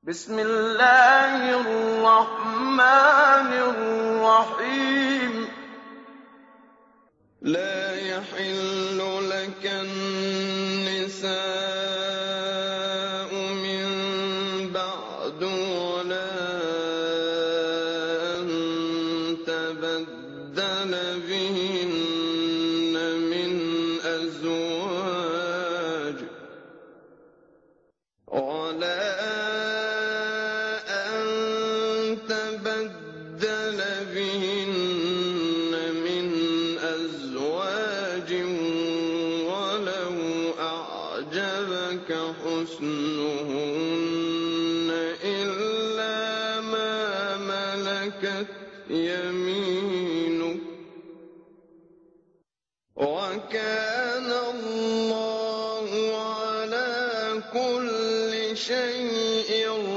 بسم الله الرحمن الرحيم لا يحل لك النساء من بعد ولا أن تبدل بهن من أزواج ولو أعجبك حسنهن إلا ما ملكت يمينك وكان الله على كل شيء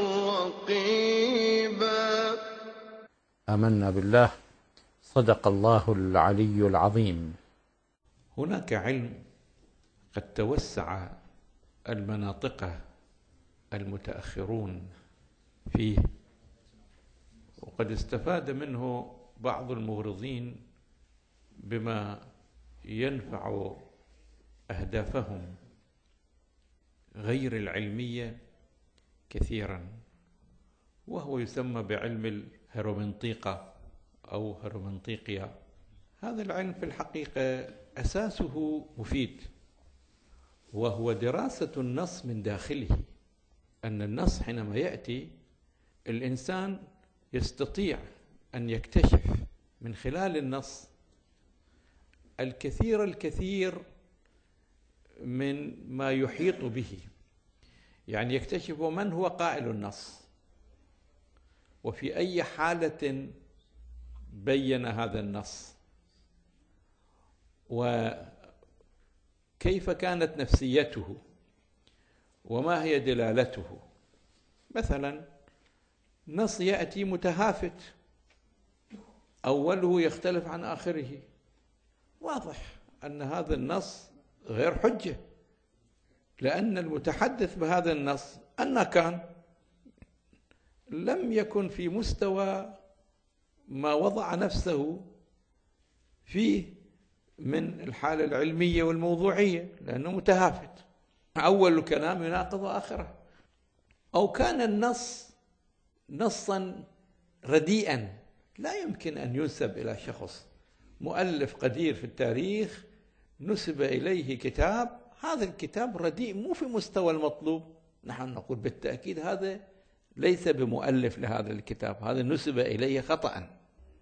رقيبا. آمنا بالله. صدق الله العلي العظيم. هناك علم قد توسع المناطق المتأخرون فيه، وقد استفاد منه بعض المغرضين بما ينفع أهدافهم غير العلمية كثيرا، وهو يسمى بعلم الهيرومنطيقة أو هيرومنطيقيا. هذا العلم في الحقيقة أساسه مفيد، وهو دراسة النص من داخله. أن النص حينما يأتي الإنسان يستطيع أن يكتشف من خلال النص الكثير من ما يحيط به، يعني يكتشف من هو قائل النص، وفي أي حالة بين هذا النص، وكيف كانت نفسيته، وما هي دلالته. مثلا نص يأتي متهافت، أوله يختلف عن آخره، واضح أن هذا النص غير حجة، لأن المتحدث بهذا النص أن كان لم يكن في مستوى ما وضع نفسه فيه من الحالة العلمية والموضوعية، لأنه متهافت، أول الكلام يناقض آخره. أو كان النص نصا رديئا لا يمكن أن ينسب إلى شخص، مؤلف قدير في التاريخ نسب إليه كتاب، هذا الكتاب رديء مو في مستوى المطلوب، نحن نقول بالتأكيد هذا ليس بمؤلف لهذا الكتاب، هذا نسب إليه خطأ.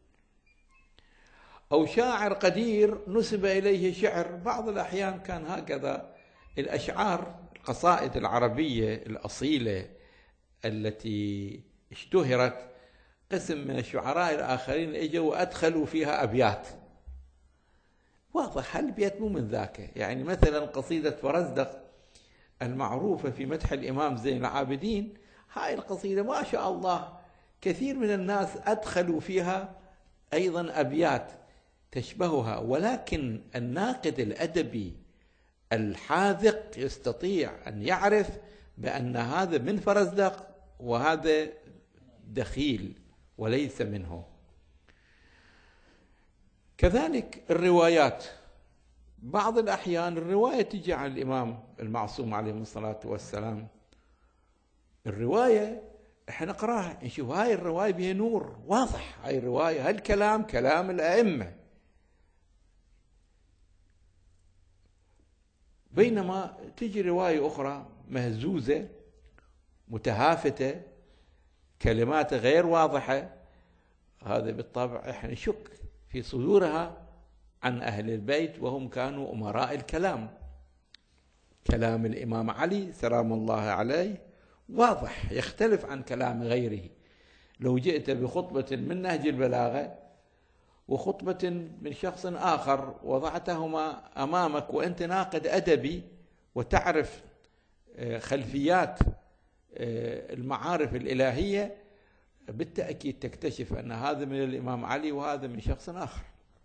أو شاعر قدير نسب إليه شعر، بعض الأحيان كان هكذا. الأشعار، القصائد العربية الأصيلة التي اشتهرت، قسم من الشعراء الآخرين اجوا وأدخلوا فيها أبيات، واضح هالبيت مو من ذاك. يعني مثلا قصيدة فرزدق المعروفة في مدح الإمام زين العابدين، هاي القصيدة ما شاء الله كثير من الناس أدخلوا فيها أيضا أبيات تشبهها، ولكن الناقد الأدبي الحاذق يستطيع أن يعرف بأن هذا من فرزدق وهذا دخيل وليس منه. كذلك الروايات، بعض الأحيان الرواية تجي عن الإمام المعصوم عليه الصلاة والسلام، الرواية احنا نقراها نشوف هاي الرواية بها نور واضح، هاي الرواية هالكلام كلام الأئمة، بينما تجي رواية أخرى مهزوزة متهافتة كلمات غير واضحة، هذا بالطبع احنا نشك في صدورها عن أهل البيت، وهم كانوا أمراء الكلام. كلام الإمام علي سلام الله عليه واضح يختلف عن كلام غيره. لو جئت بخطبة من نهج البلاغة وخطبة من شخص آخر وضعتهما أمامك وأنت ناقد أدبي وتعرف خلفيات المعارف الإلهية، بالتأكيد تكتشف أن هذا من الإمام علي وهذا من شخص آخر،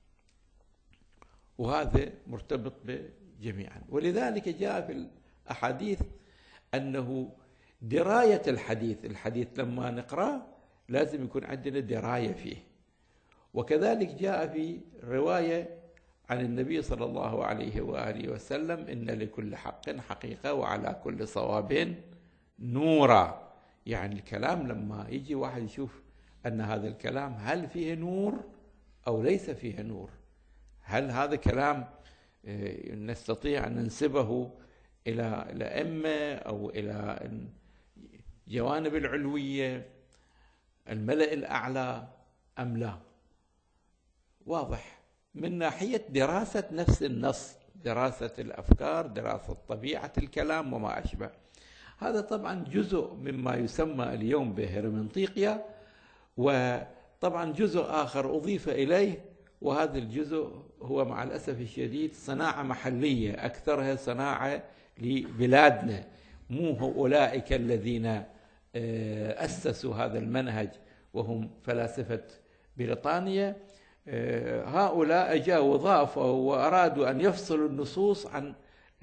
وهذا مرتبط بجميعا. ولذلك جاء في الأحاديث أنه دراية الحديث لما نقرأ لازم يكون عندنا دراية فيه. وكذلك جاء في رواية عن النبي صلى الله عليه وآله وسلم: إن لكل حق حقيقة وعلى كل صواب نورا. يعني الكلام لما يجي واحد يشوف أن هذا الكلام هل فيه نور أو ليس فيه نور، هل هذا كلام نستطيع أن ننسبه إلى الأئمة أو إلى الجوانب العلوية الملأ الأعلى أم لا. واضح من ناحية دراسة نفس النص، دراسة الأفكار، دراسة طبيعة الكلام وما أشبه. هذا طبعا جزء مما يسمى اليوم بهرمنطيقيا، وطبعا جزء آخر أضيف إليه، وهذا الجزء هو مع الأسف الشديد صناعة محلية، أكثرها صناعة لبلادنا، مو أولئك الذين أسسوا هذا المنهج وهم فلاسفة بريطانيا. هؤلاء جاءوا وضافوا وأرادوا أن يفصلوا النصوص عن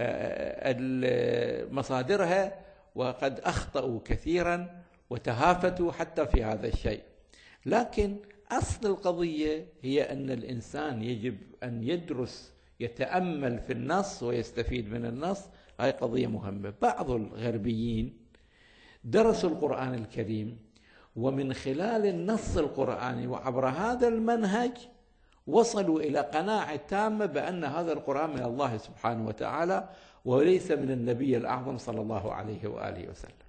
مصادرها، وقد أخطأوا كثيرا وتهافتوا حتى في هذا الشيء. لكن أصل القضية هي أن الإنسان يجب أن يدرس، يتأمل في النص ويستفيد من النص. هاي قضية مهمة. بعض الغربيين درسوا القرآن الكريم، ومن خلال النص القرآني وعبر هذا المنهج وصلوا إلى قناعة تامة بأن هذا القرآن من الله سبحانه وتعالى وليس من النبي الأعظم صلى الله عليه وآله وسلم.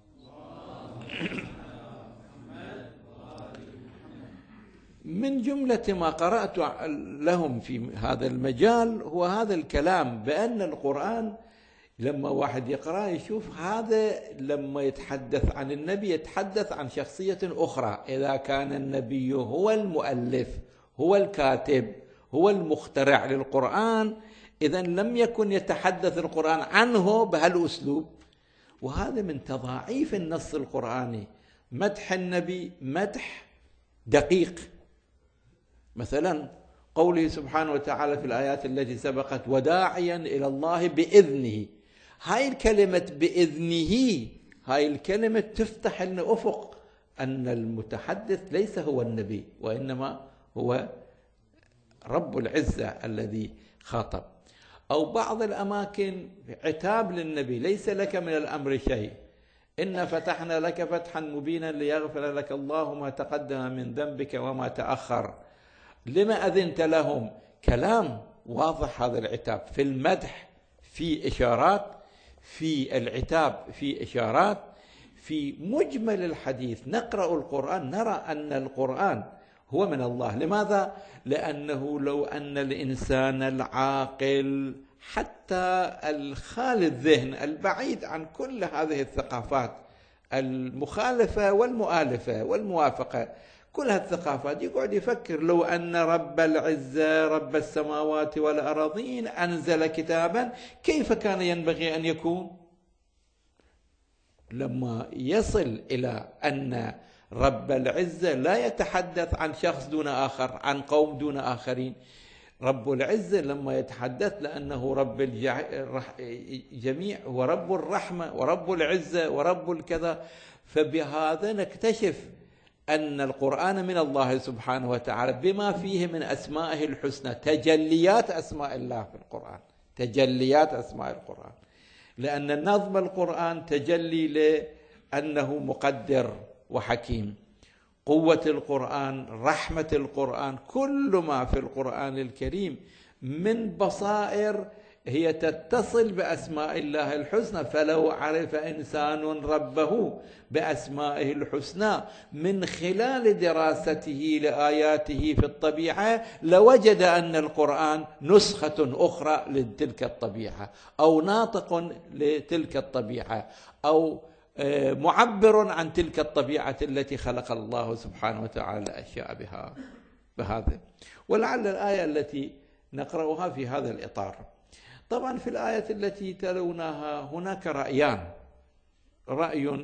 من جملة ما قرأت لهم في هذا المجال هو هذا الكلام بأن القرآن لما واحد يقرأ يشوف هذا لما يتحدث عن النبي يتحدث عن شخصية أخرى. إذا كان النبي هو المؤلف، هو الكاتب، هو المخترع للقرآن، إذن لم يكن يتحدث القرآن عنه بهالأسلوب. وهذا من تضاعيف النص القرآني. مدح النبي مدح دقيق، مثلا قوله سبحانه وتعالى في الآيات التي سبقت: وداعيا إلى الله بإذنه. هاي الكلمة بإذنه، هاي الكلمة تفتح لنا أفق أن المتحدث ليس هو النبي، وإنما هو رب العزة الذي خاطب. أو بعض الأماكن عتاب للنبي: ليس لك من الأمر شيء، إن فتحنا لك فتحا مبينا ليغفر لك الله ما تقدم من ذنبك وما تأخر، لما أذنت لهم. كلام واضح. هذا العتاب في المدح في إشارات، في العتاب في إشارات، في مجمل الحديث. نقرأ القرآن نرى أن القرآن هو من الله. لماذا؟ لأنه لو أن الإنسان العاقل حتى الخالي الذهن البعيد عن كل هذه الثقافات المخالفة والمؤالفة والموافقة، كل هالثقافات، يقعد يفكر لو أن رب العزة رب السماوات والأراضين أنزل كتابا كيف كان ينبغي أن يكون؟ لما يصل إلى أن رب العزة لا يتحدث عن شخص دون آخر، عن قوم دون آخرين. رب العزة لما يتحدث لأنه رب الجميع ورب الرحمة ورب العزة ورب الكذا. فبهذا نكتشف أن القرآن من الله سبحانه وتعالى بما فيه من أسمائه الحسنى، تجليات أسماء الله في القرآن، تجليات أسماء القرآن. لأن نظم القرآن تجلي لأنه مقدر وحكيم. قوة القرآن، رحمة القرآن، كل ما في القرآن الكريم من بصائر هي تتصل بأسماء الله الحسنى. فلو عرف إنسان ربه بأسمائه الحسنى من خلال دراسته لآياته في الطبيعة لوجد أن القرآن نسخة أخرى لتلك الطبيعة، أو ناطق لتلك الطبيعة، أو معبر عن تلك الطبيعة التي خلق الله سبحانه وتعالى الأشياء بهذا. ولعل الآية التي نقرأها في هذا الإطار. طبعا في الآية التي تلوناها هناك رأيان: رأي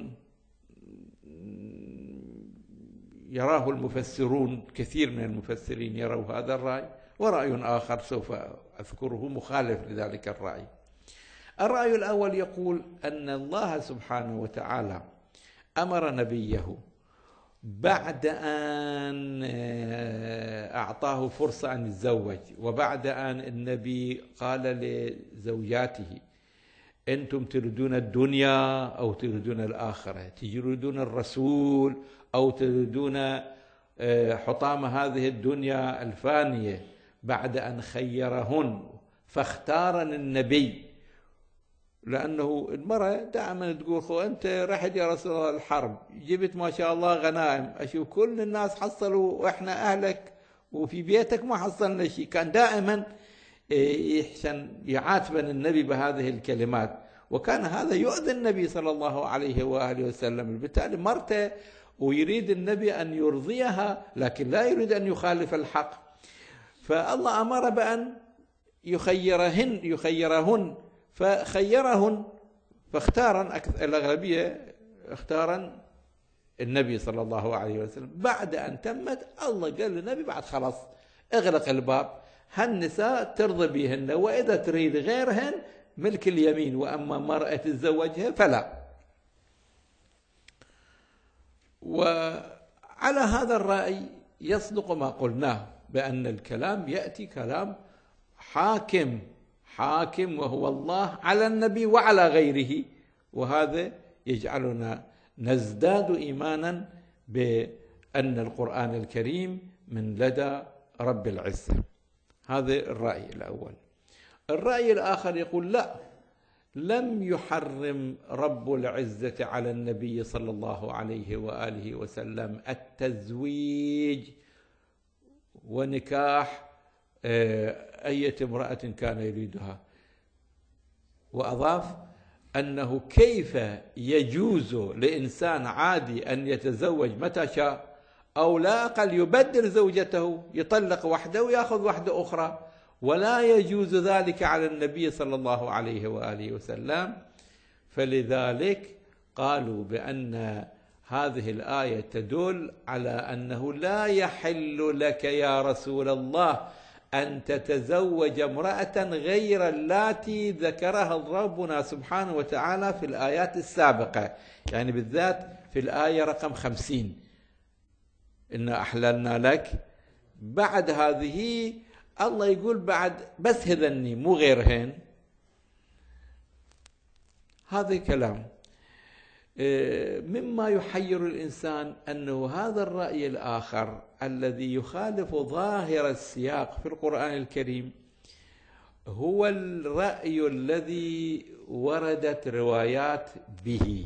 يراه المفسرون، كثير من المفسرين يروا هذا الرأي، ورأي آخر سوف أذكره مخالف لذلك الرأي. الرأي الأول يقول أن الله سبحانه وتعالى أمر نبيه بعد أن أعطاه فرصة أن يتزوج، وبعد أن النبي قال لزوجاته: أنتم تريدون الدنيا أو تريدون الآخرة، تريدون الرسول أو تريدون حطام هذه الدنيا الفانية، بعد أن خيرهن فاختارن النبي. لأنه المرأة دائما تقول: خو أنت رحت يا رسول الله الحرب، جبت ما شاء الله غنائم، أشوف كل الناس حصلوا وإحنا أهلك وفي بيتك ما حصلنا شيء. كان دائما يحسن يعاتبن النبي بهذه الكلمات، وكان هذا يؤذي النبي صلى الله عليه وآله وسلم. بالتالي مرته ويريد النبي أن يرضيها، لكن لا يريد أن يخالف الحق. فالله أمر بأن يخيرهن فخيرهن، فاختارن الأغلبية اختارن النبي صلى الله عليه وسلم. بعد أن تمت، الله قال للنبي: بعد خلاص اغلق الباب، هالنساء ترضى بهن، وإذا تريد غيرهن ملك اليمين، وأما مرأة تتزوجها فلا. وعلى هذا الرأي يصدق ما قلناه بأن الكلام يأتي كلام حاكم وهو الله على النبي وعلى غيره، وهذا يجعلنا نزداد إيمانا بأن القرآن الكريم من لدى رب العزة. هذا الرأي الأول. الرأي الآخر يقول: لا، لم يحرم رب العزة على النبي صلى الله عليه وآله وسلم التزويج ونكاح أي امرأة كان يريدها، وأضاف أنه كيف يجوز لإنسان عادي أن يتزوج متى شاء، أو لا أقل يبدل زوجته، يطلق واحدة ويأخذ واحدة أخرى، ولا يجوز ذلك على النبي صلى الله عليه وآله وسلم. فلذلك قالوا بأن هذه الآية تدل على أنه لا يحل لك يا رسول الله أن تتزوج امرأة غير اللاتي ذكرها ربنا سبحانه وتعالى في الآيات السابقة، يعني بالذات في الآية رقم 50: إنا أحللنا لك. بعد هذه الله يقول بعد بس هذني مو غيرهن. هذا كلام مما يحير الإنسان أنه هذا الرأي الآخر الذي يخالف ظاهر السياق في القرآن الكريم هو الرأي الذي وردت روايات به،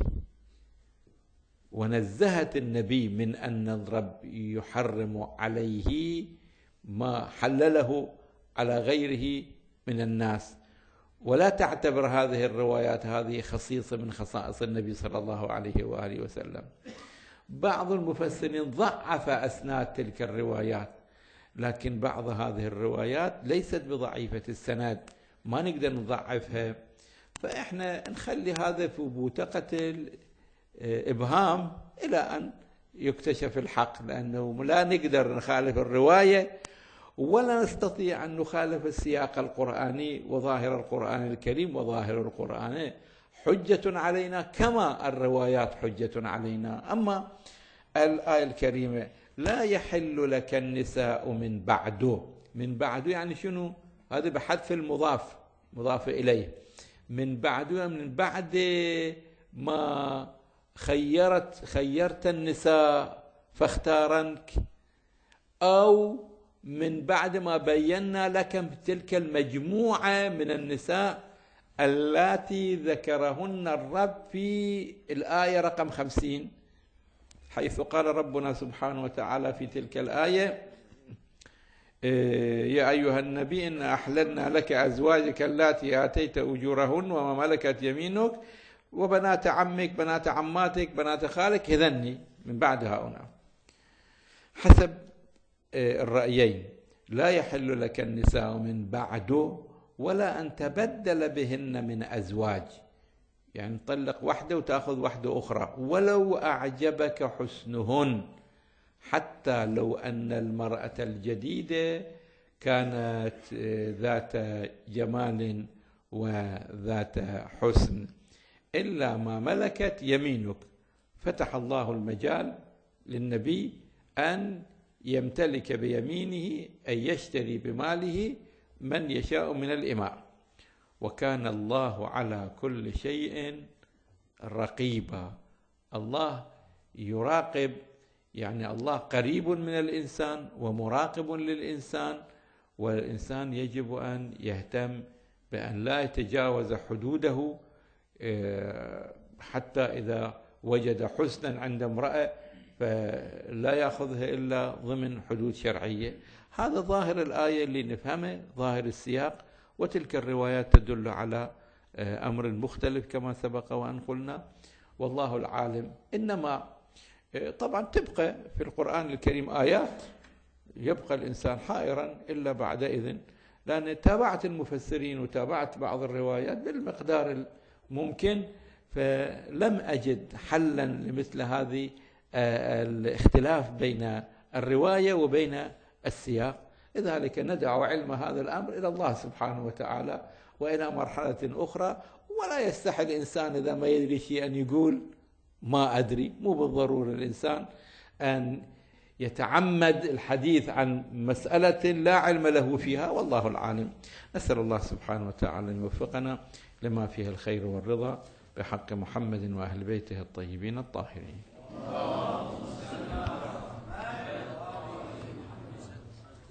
ونزهت النبي من أن الرب يحرم عليه ما حلله على غيره من الناس، ولا تعتبر هذه الروايات هذه خصيصة من خصائص النبي صلى الله عليه وآله وسلم. بعض المفسرين ضعف أسناد تلك الروايات، لكن بعض هذه الروايات ليست بضعيفة السند، ما نقدر نضعفها، فإحنا نخلي هذا في بوتقة الإبهام إلى أن يكتشف الحق، لأنه لا نقدر نخالف الرواية ولا نستطيع أن نخالف السياق القرآني وظاهر القرآن الكريم. وظاهر القرآن حجة علينا كما الروايات حجة علينا. أما الآية الكريمة: لا يحل لك النساء من بعده. من بعده يعني شنو؟ هذا بحذف المضاف، مضاف إليه. من بعده من بعد ما خيرت النساء فاختارنك، أو من بعد ما بينا لك تلك المجموعة من النساء اللاتي ذكرهن الرب في الآية رقم 50، حيث قال ربنا سبحانه وتعالى في تلك الآية: يا أيها النبي إنا أحللنا لك أزواجك اللاتي آتيت أجورهن وما ملكت يمينك وبنات عمك بنات عماتك بنات خالك، هذني من بعد هؤلاء. حسب الرأيين لا يحل لك النساء من بعده ولا أن تبدل بهن من أزواج، يعني تطلق واحدة وتأخذ واحدة أخرى ولو أعجبك حسنهن، حتى لو أن المرأة الجديدة كانت ذات جمال وذات حسن إلا ما ملكت يمينك. فتح الله المجال للنبي أن يمتلك بيمينه، أن يشتري بماله من يشاء من الإماء. وكان الله على كل شيء رقيبا. الله يراقب، يعني الله قريب من الإنسان ومراقب للإنسان، والإنسان يجب أن يهتم بأن لا يتجاوز حدوده، حتى إذا وجد حسنا عند امرأة فلا يأخذها إلا ضمن حدود شرعية. هذا ظاهر الآية اللي نفهمه، ظاهر السياق، وتلك الروايات تدل على أمر مختلف كما سبق وأن قلنا، والله العالم. إنما طبعا تبقى في القرآن الكريم آيات يبقى الإنسان حائرا إلا بعد إذن، لأن تابعت المفسرين وتابعت بعض الروايات بالمقدار الممكن، فلم أجد حلا لمثل هذه الاختلاف بين الرواية وبين السياق. لذلك ندع علم هذا الأمر إلى الله سبحانه وتعالى وإلى مرحلة أخرى، ولا يستحي الإنسان إذا ما يدري شيء أن يقول ما أدري. مو بالضرورة الإنسان أن يتعمد الحديث عن مسألة لا علم له فيها، والله العالم. نسأل الله سبحانه وتعالى أن يوفقنا لما فيه الخير والرضا بحق محمد وأهل بيته الطيبين الطاهرين.